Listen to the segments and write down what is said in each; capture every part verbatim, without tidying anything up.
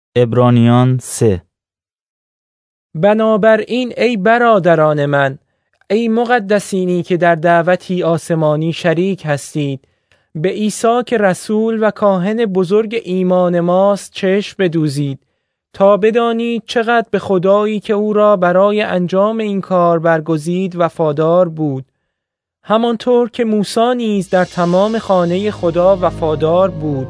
عبرانیان سه. بنابراین ای برادران من، ای مقدسینی که در دعوتی آسمانی شریک هستید، به عیسی که رسول و کاهن بزرگ ایمان ماست چشم بدوزید، تا بدانید چقدر به خدایی که او را برای انجام این کار برگزید وفادار بود، همانطور که موسی نیز در تمام خانه خدا وفادار بود.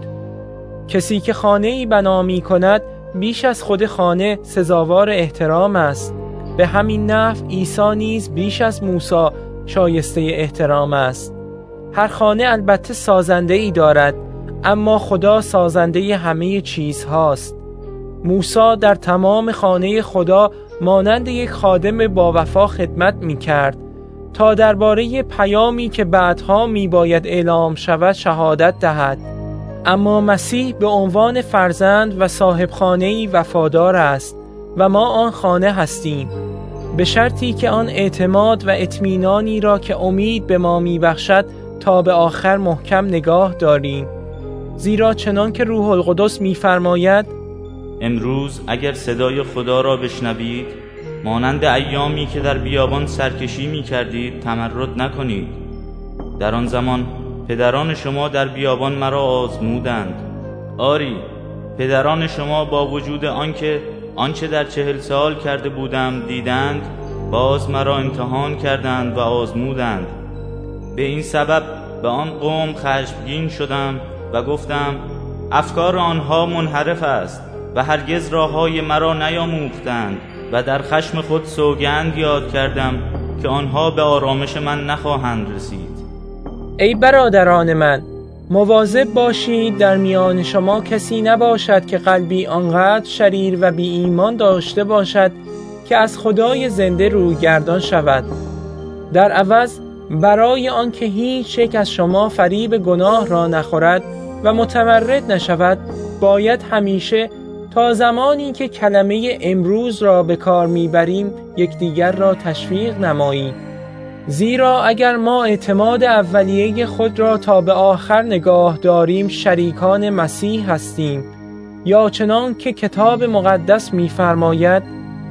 کسی که خانه‌ای بنا می‌کند بیش از خود خانه سزاوار احترام است. به همین نحو عیسی نیز بیش از موسی شایسته احترام است. هر خانه البته سازنده‌ای دارد، اما خدا سازنده همه چیزهاست. موسی در تمام خانه خدا مانند یک خادم با وفا خدمت می‌کرد تا درباره پیامی که بعدها می‌باید اعلام شود شهادت دهد. اما مسیح به عنوان فرزند و صاحب خانه‌ای وفادار است و ما آن خانه هستیم، به شرطی که آن اعتماد و اطمینانی را که امید به ما می‌بخشد تا به آخر محکم نگاه داریم. زیرا چنان که روح القدس می‌فرماید: امروز اگر صدای خدا را بشنوید، مانند ایامی که در بیابان سرکشی می کردید تمرد نکنید. در آن زمان پدران شما در بیابان مرا آزمودند. آری، پدران شما با وجود آنکه آنچه در چهل سال کرده بودم دیدند، باز مرا امتحان کردند و آزمودند. به این سبب به آن قوم خشمگین شدم و گفتم افکار آنها منحرف است و هرگز راههای مرا نیاموختند، و در خشم خود سوگند یاد کردم که آنها به آرامش من نخواهند رسید. ای برادران من، مواظب باشید در میان شما کسی نباشد که قلبی آنقدر شریر و بی ایمان داشته باشد که از خدای زنده رویگردان شود. در عوض برای آنکه هیچ یک از شما فریب گناه را نخورد و متمرد نشود، باید همیشه تا زمانی که کلمه امروز را به کار میبریم یکدیگر را تشویق نماییم. زیرا اگر ما اعتماد اولیه خود را تا به آخر نگاه داریم شریکان مسیح هستیم، یا چنان که کتاب مقدس می‌فرماید: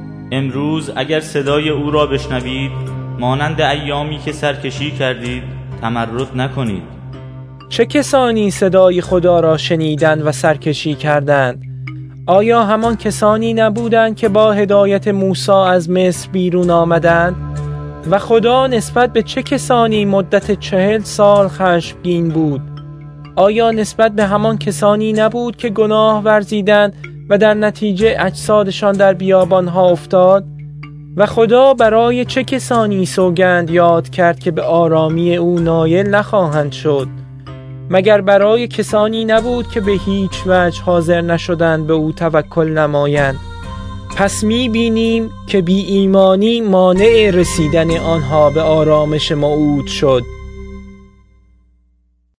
امروز اگر صدای او را بشنوید، مانند ایامی که سرکشی کردید تمرد نکنید. چه کسانی صدای خدا را شنیدند و سرکشی کردند؟ آیا همان کسانی نبودند که با هدایت موسی از مصر بیرون آمدند؟ و خدا نسبت به چه کسانی مدت چهل سال خشمگین بود؟ آیا نسبت به همان کسانی نبود که گناه ورزیدند و در نتیجه اجسادشان در بیابانها افتاد؟ و خدا برای چه کسانی سوگند یاد کرد که به آرامی او نایل نخواهند شد؟ مگر برای کسانی نبود که به هیچ وجه حاضر نشدند به او توکل نمایند؟ پس می بینیم که بی ایمانی مانع رسیدن آنها به آرامش موعود شد.